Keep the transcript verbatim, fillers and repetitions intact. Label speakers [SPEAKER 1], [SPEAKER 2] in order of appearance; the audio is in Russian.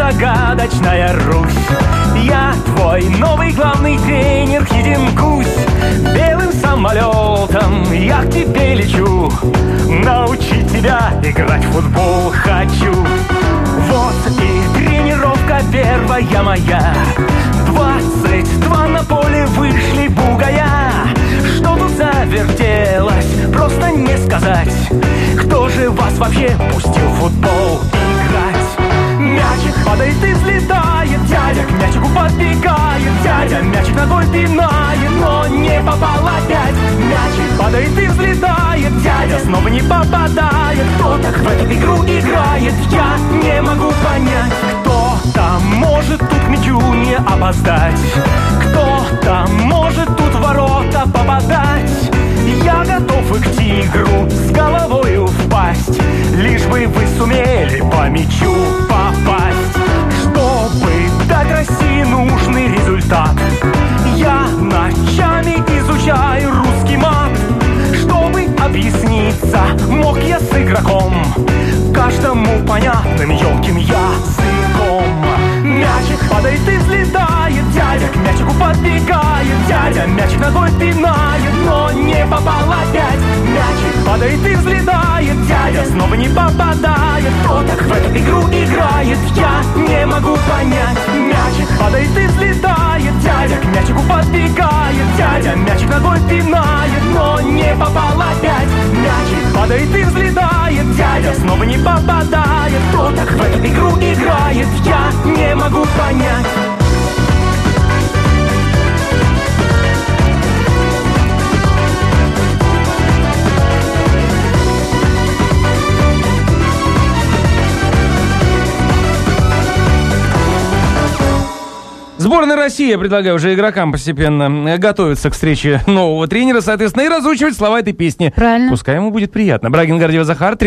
[SPEAKER 1] загадочная Русь. Я твой новый главный тренер, Хидин Гусь. Белым самолетом я к тебе лечу, научить тебя играть в футбол хочу. Вот и тренировка первая моя. Двадцать два на поле вышли бугая. Что тут завертелось, просто не сказать. Кто же вас вообще пустил в футбол играть? Мячик падает и взлетает, дядя к мячику подбегает. Дядя мячик ногой пинает, но не попал опять. Мячик падает и взлетает, дядя снова не попадает. Кто так в эту игру играет, я не могу понять. Кто-то может тут к мячу не опоздать, кто-то может тут в ворота попадать. Я готов и к тигру с головою впасть, лишь бы вы сумели по мячу попасть. Чтобы дать России нужный результат, я ночами изучаю русский мат. Чтобы объясниться, мог я с игроком, каждому понятным ёлким языком. Мячик падает и взлетает, дядя к мячику подбегает. Дядя мячик ногой пинает, но не попал опять. Мячик падает и взлетает, дядя снова не попадает. Кто так в эту игру играет, я не могу понять. Мячик падает и взлетает, дядя к мячику подбегает. Дядя мячик ногой пинает, но не попал опять. Мячик падает и взлетает, дядя снова не попадает. Кто так в эту игру играет, я не могу понять.
[SPEAKER 2] Сборная России, я предлагаю уже игрокам постепенно готовиться к встрече нового тренера, соответственно, и разучивать слова этой песни.
[SPEAKER 3] Правильно.
[SPEAKER 2] Пускай ему будет приятно. Брагин, Гордеева, Захар.